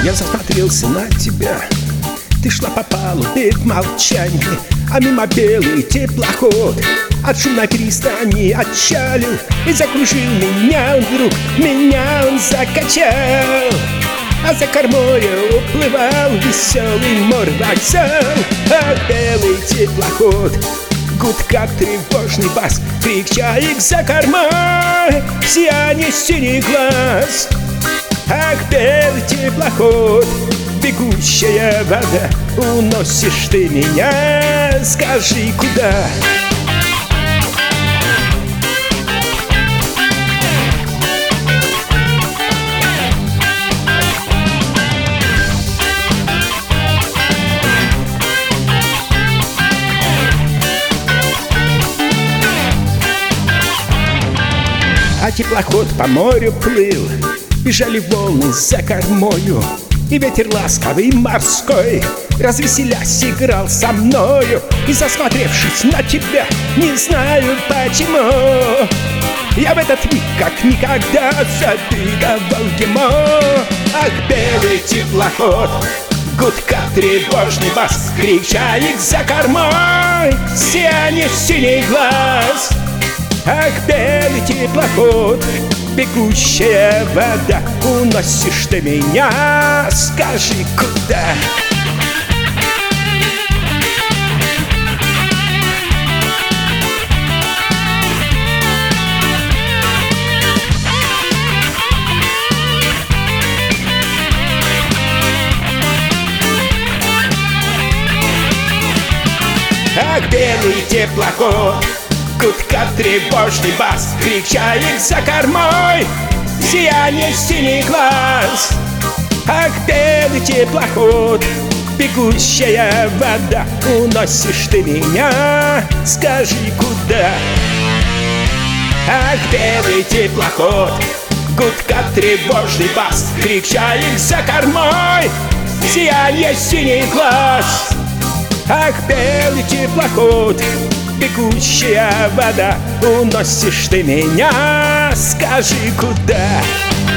Я засмотрелся на тебя. Ты шла по палубе в молчании, а мимо белый теплоход от шумной пристани отчалил и закружил меня он вдруг, меня он закачал. А за кормою уплывал веселый морвокзал. А белый теплоход, гудка тревожный бас, крик чаек за кормой, сияние синих глаз. Ах, белый теплоход, бегущая вода, уносишь ты меня, скажи, куда? А теплоход по морю плыл, бежали волны за кормою, и ветер ласковый морской, развеселясь, играл со мною. И засмотревшись на тебя, не знаю почему, я в этот миг как никогда завидовал ему. Ах, белый теплоход, гудка тревожный бас, крик чаек за кормой, сияние синих глаз. Ах, белый теплоход, бегущая вода, уносишь ты меня, скажи, куда? Ах, белый теплоход, гудка тревожный бас, крик чаек за кормой, сияние синих глаз. Ах, белый теплоход, бегущая вода, уносишь ты меня, скажи, куда? Ах, белый теплоход, гудка тревожный бас, крик чаек за кормой, сияние синих глаз. Ах, белый теплоход, бегущая вода, уносишь ты меня, скажи, куда?